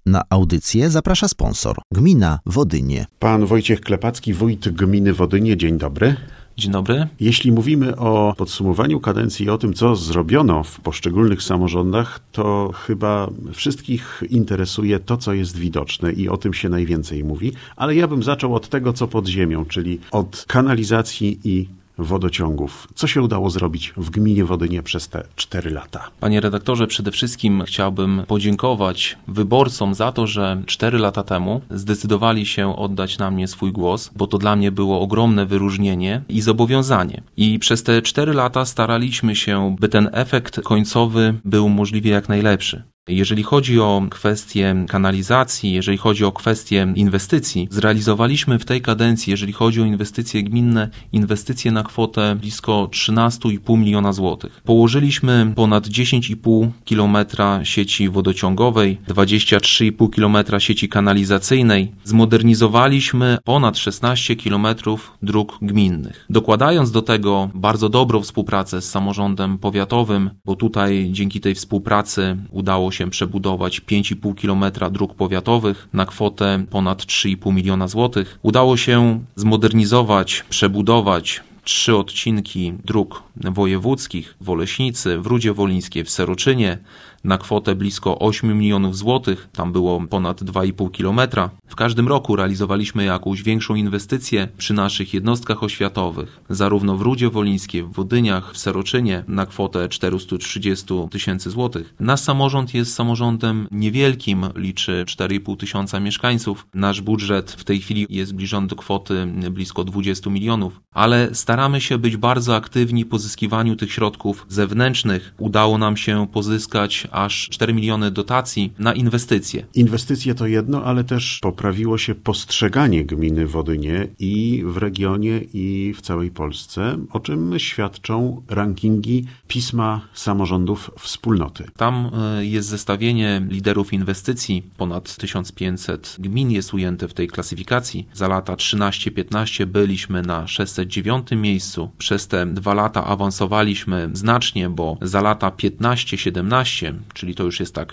Na audycję zaprasza sponsor. Gmina Wodynie. Pan Wojciech Klepacki, wójt gminy Wodynie. Dzień dobry. Dzień dobry. Jeśli mówimy o podsumowaniu kadencji i o tym, co zrobiono w poszczególnych samorządach, to chyba wszystkich interesuje to, co jest widoczne i o tym się najwięcej mówi. Ale ja bym zaczął od tego, co pod ziemią, czyli od kanalizacji i wodociągów. Co się udało zrobić w gminie Wodynie przez te 4 lata? Panie redaktorze, przede wszystkim chciałbym podziękować wyborcom za to, że 4 lata temu zdecydowali się oddać na mnie swój głos, bo to dla mnie było ogromne wyróżnienie i zobowiązanie. I przez te 4 lata staraliśmy się, by ten efekt końcowy był możliwie jak najlepszy. Jeżeli chodzi o kwestię kanalizacji, jeżeli chodzi o kwestię inwestycji, zrealizowaliśmy w tej kadencji, jeżeli chodzi o inwestycje gminne, inwestycje na kwotę blisko 13,5 miliona złotych. Położyliśmy ponad 10,5 kilometra sieci wodociągowej, 23,5 kilometra sieci kanalizacyjnej, zmodernizowaliśmy ponad 16 kilometrów dróg gminnych. Dokładając do tego bardzo dobrą współpracę z samorządem powiatowym, bo tutaj dzięki tej współpracy udało się przebudować 5,5 km dróg powiatowych na kwotę ponad 3,5 miliona złotych. Udało się zmodernizować, przebudować 3 odcinki dróg wojewódzkich w Oleśnicy, w Rudzie Wolińskiej, w Seroczynie na kwotę blisko 8 milionów złotych. Tam było ponad 2,5 kilometra. W każdym roku realizowaliśmy jakąś większą inwestycję przy naszych jednostkach oświatowych, zarówno w Rudzie Wolińskiej, w Wodyniach, w Seroczynie na kwotę 430 tysięcy złotych. Nasz samorząd jest samorządem niewielkim, liczy 4,5 tysiąca mieszkańców. Nasz budżet w tej chwili jest zbliżony do kwoty blisko 20 milionów, ale staramy się być bardzo aktywni w pozyskiwaniu tych środków zewnętrznych. Udało nam się pozyskać aż 4 miliony dotacji na inwestycje. Inwestycje to jedno, ale też poprawiło się postrzeganie gminy Wodynie i w regionie, i w całej Polsce, o czym świadczą rankingi Pisma Samorządów Wspólnoty. Tam jest zestawienie liderów inwestycji. Ponad 1500 gmin jest ujęte w tej klasyfikacji. Za lata 13-15 byliśmy na 609 miejscu. Przez te 2 lata awansowaliśmy znacznie, bo za lata 15-17, czyli to już jest tak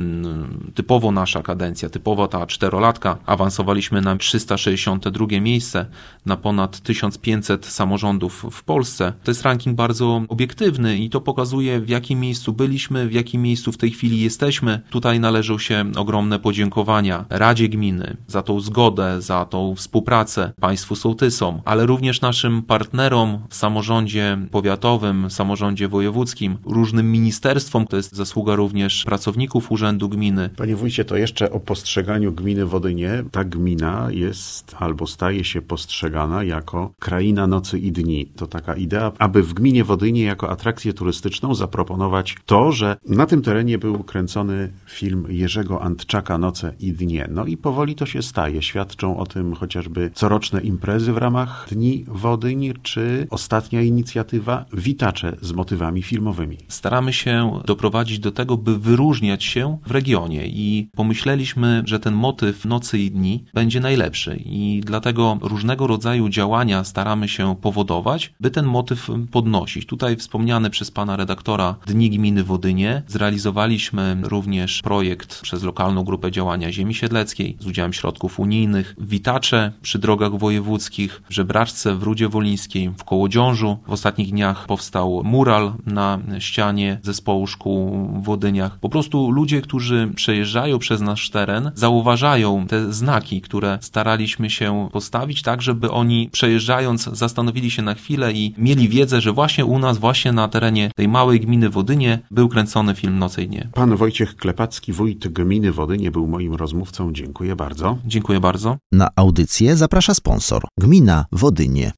typowo nasza kadencja, typowo ta 4-latka, awansowaliśmy na 362 miejsce na ponad 1500 samorządów w Polsce. To jest ranking bardzo obiektywny i to pokazuje, w jakim miejscu byliśmy, w jakim miejscu w tej chwili jesteśmy. Tutaj należą się ogromne podziękowania Radzie Gminy za tą zgodę, za tą współpracę, państwu sołtysom, ale również naszym partnerom w samorządzie powiatowym, samorządzie wojewódzkim, różnym ministerstwom. To jest zasługa również pracowników Urzędu Gminy. Panie wójcie, to jeszcze o postrzeganiu gminy Wodynie. Ta gmina jest albo staje się postrzegana jako kraina nocy i dni. To taka idea, aby w gminie Wodynie jako atrakcję turystyczną zaproponować to, że na tym terenie był kręcony film Jerzego Antczaka Noce i dnie. No i powoli to się staje. Świadczą o tym chociażby coroczne imprezy w ramach Dni Wodyń, czy ostatnia inicjatywa Witacze z motywami filmowymi. Staramy się doprowadzić do tego, by wyróżniać się w regionie i pomyśleliśmy, że ten motyw nocy i dni będzie najlepszy i dlatego różnego rodzaju działania staramy się powodować, by ten motyw podnosić. Tutaj wspomniany przez pana redaktora Dni Gminy Wodynie. Zrealizowaliśmy również projekt przez lokalną grupę działania Ziemi Siedleckiej z udziałem środków unijnych. Witacze przy drogach wojewódzkich, w Żebraczce, w Rudzie Wolińskiej, w Kołodziążu. W ostatnich dniach powstał mural na ścianie zespołu szkół w Wodyniach. Po prostu ludzie, którzy przejeżdżają przez nasz teren, zauważają te znaki, które staraliśmy się postawić tak, żeby oni przejeżdżając zastanowili się na chwilę i mieli wiedzę, że właśnie u nas, właśnie na terenie tej małej gminy Wodynie był kręcony film Noce i dnie. Pan Wojciech Klepacki, wójt gminy Wodynie, był moim rozmówcą. Dziękuję bardzo. Dziękuję bardzo. Na audycję zaprasza sponsor. Gmina Wodynie.